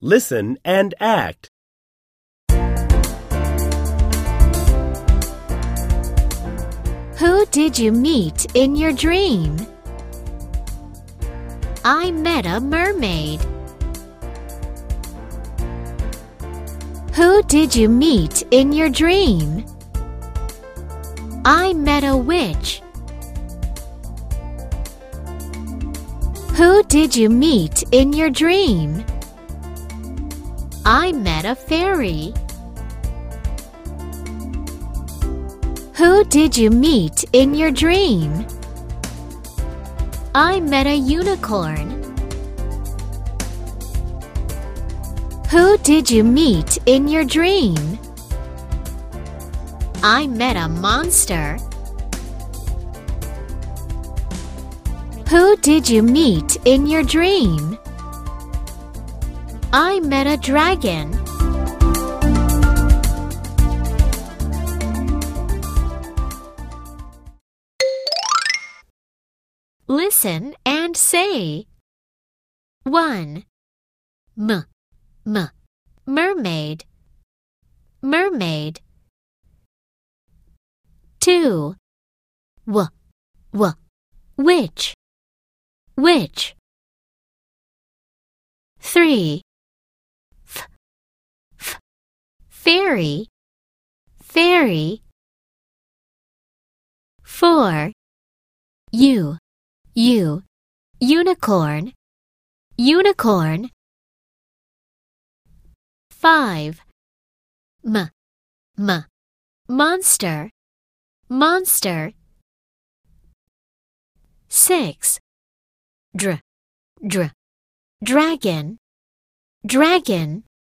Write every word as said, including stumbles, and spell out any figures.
Listen and act. Who did you meet in your dream? I met a mermaid. Who did you meet in your dream? I met a witch. Who did you meet in your dream? I met a fairy. Who did you meet in your dream? I met a unicorn. Who did you meet in your dream? I met a monster. Who did you meet in your dream? I met a dragon. Listen and say. one. M, m, mermaid, mermaid. two. W, w, witch, witch. three. F, f, fairy, fairy. four. U, U, unicorn, unicorn. five. M, m, monster, monster. six. Dr, dr, dragon, dragon.